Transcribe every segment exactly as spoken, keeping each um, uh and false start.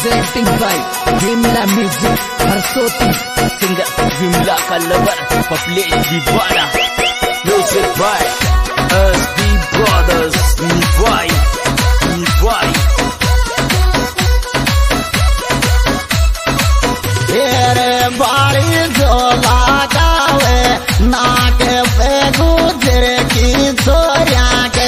presenting by Vimla Music, Harshoti, singer Vimla का lover Paplesh दीवाना, music by S D Brothers, Nivai, Nivai. तेरे बारी जो लगावे नाके पे गुजरे की सोया के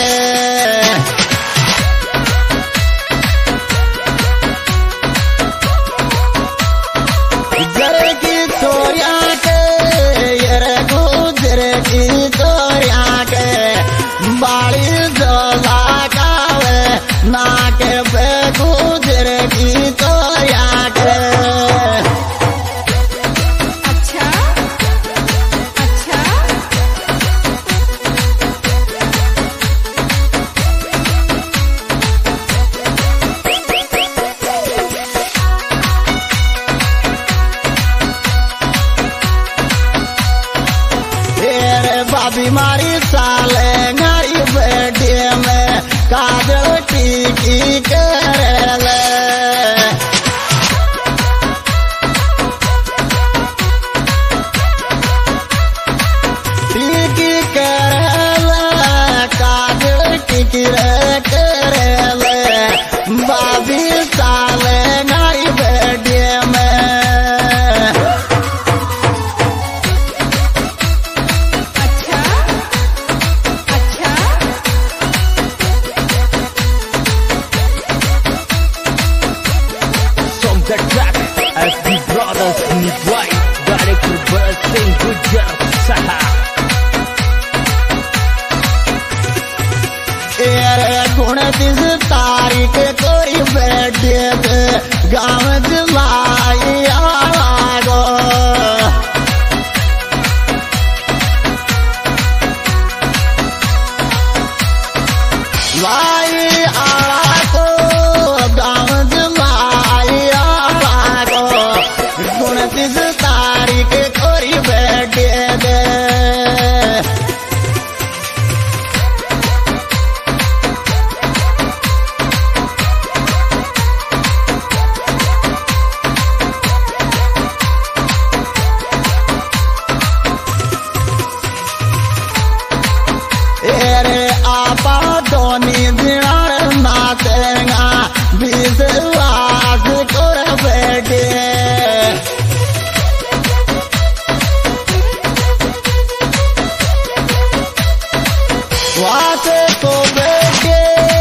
गुजरे की सोया के ये गुजरे की सोया के बारी जो लगावे नाके पे गुजरे की सोया के बीमारी साले गाड़ी बैठे में काजल टीकी कर ले टीकी कर ले काजल टीकी कर ले बाबी साले गाड़ी बैठे में The track S D Brothers, Nivai, director Bharat Gujar Saha. तेरे गुण दिस तारीख कोई बैठे थे गाँव जलाई आगो लाई आला को गाँव जलाई आगो गुण दिस तारीख कोई बैठे थे तेरे आपा दोनी दिनार नाचेगा विश्वास कर बैठे वास को बैठे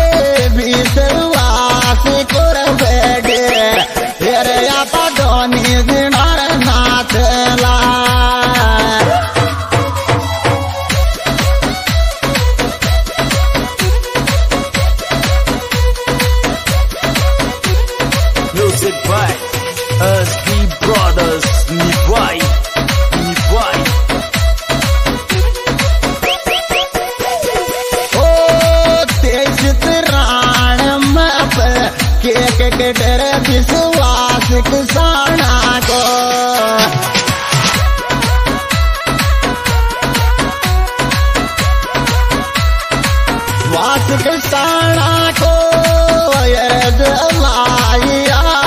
विश्वास कर बैठे तेरे आपा दोनी दिनार नाचला Music by S D Brothers, Nivai, Nivai. ओ तेज राण मप के के के डरे विश्वास किसाना को वास किसाना को ये जलाई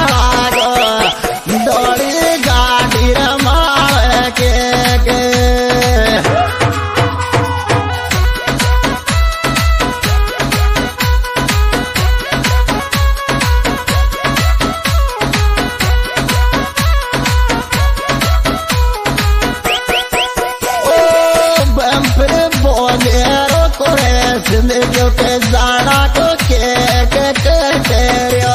दौड़ी गाड़ी रमाड़ के के ओ बम्पर बोले रो कोरे जिंदगी के जाना को के के के तेरे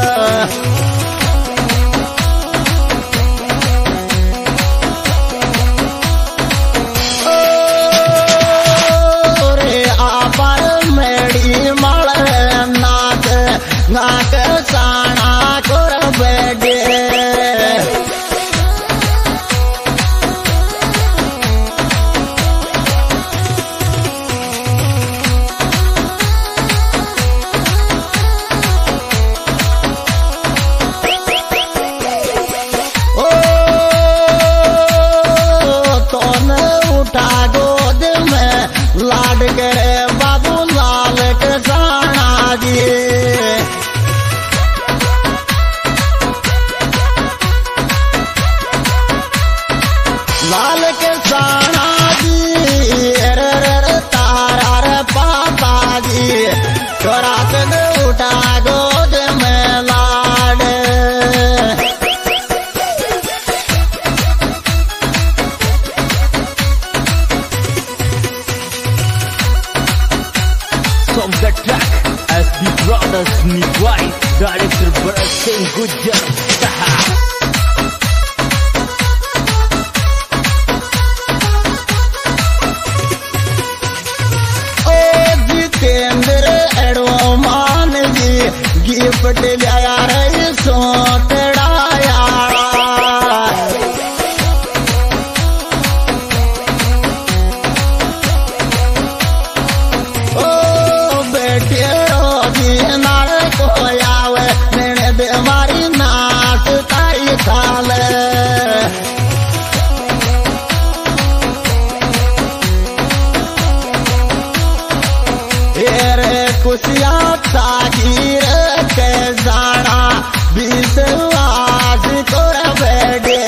नाक साना कर बैठे ओ तो न उठा गोद में लाड करे बाबू लाल के साना जी उठा गोद में लाड From the track S B Brothers Nidwai, director Bharat Singh Gujjar Saha. Jitendra एडवान जी गिफ्ट लिया रे सोतड़ाया ओ बेटे रोजी नार को आवे मेरे बीमारी नाच ताई खाले कुसिया तागीर के जाना विश्वास कर बैठे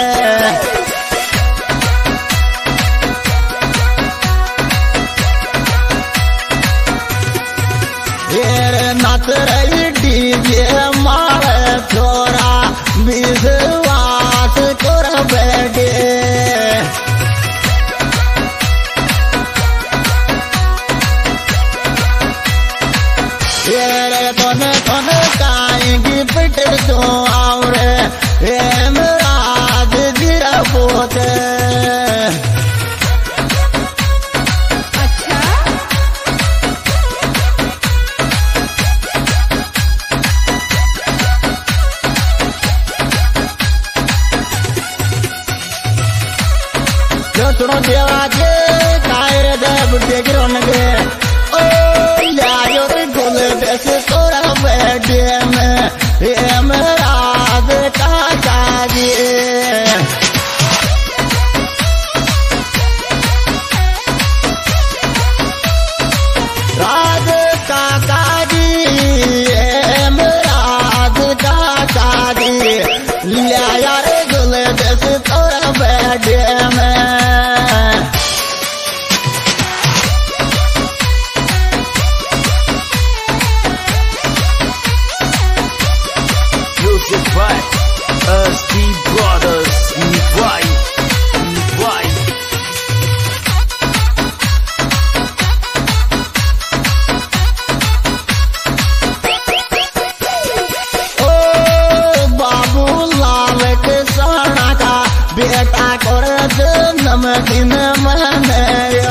नत रही डीजे मारे छोरा विश्वास कर बैठे तोने तोने काएंगी पिट दो और राज गिरा पोते अच्छा जो सुनो देवा जे कायर दे बुढ़े गिरो नगे ओ यारो गुल देश तोरा बैठे में ये मेरा बेटा जागी राज काका जी ये मेरा बेटा जागी लिया यार गुल देश तोरा बैठे में By S B Brothers Nidwai, Nidwai. ओ बाबू लाल के सोना का बेटा कर जन्म दिन मनाया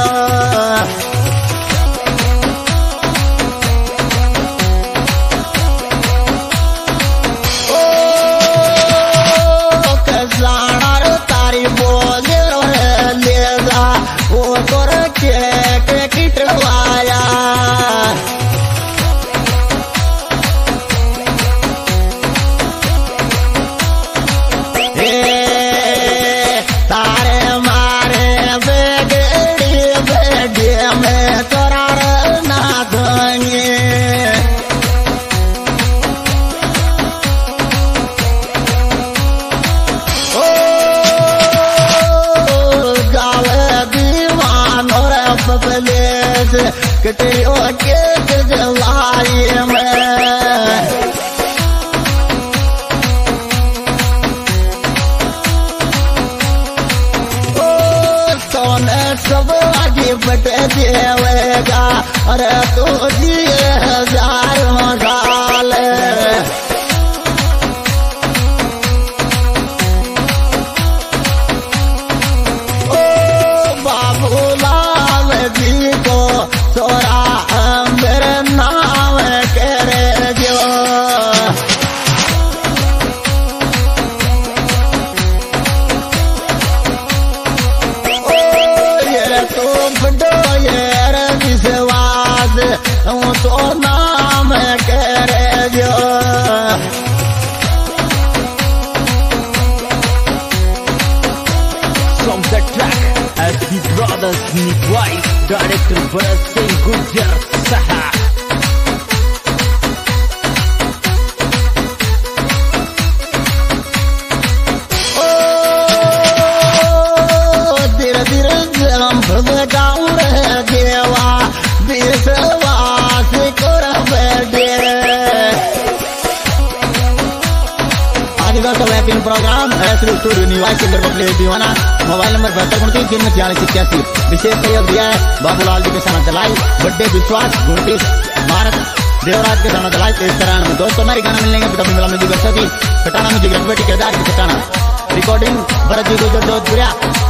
कटे के जलाई में ओ सोने सब आगे बट देवेगा अरे तो दिए हजारों साल ओ बाबू लाल जी को तोरा मेरे नाम करे जो ओ ये तो बड़ो ये विश्वास तो नाम करे जो From the track S B Brothers Nidwai, director Bharat Singh Gujjar Saha. गाँव देवा विश्वास कर बैठे प्रोग्राम ऐसे स्टूडियो निवासी सिंगर बबले दीवाना मोबाइल नंबर बहत्तर उनतीस जिनमें छियालीस इक्यासी विशेष सहयोग दिया है बाबूलाल जी के साथ दलाई बड्डे विश्वास गुंटीस भारत देवराज के साथ दलाई तेज तरह में दोस्तों हमारी गाना मिलेंगे तभी मिला म्यूजिक सती कटाना म्यूजिक रंगवेटी किरदार की कटाना रिकॉर्डिंग भरत जी गुजर जोधपुरिया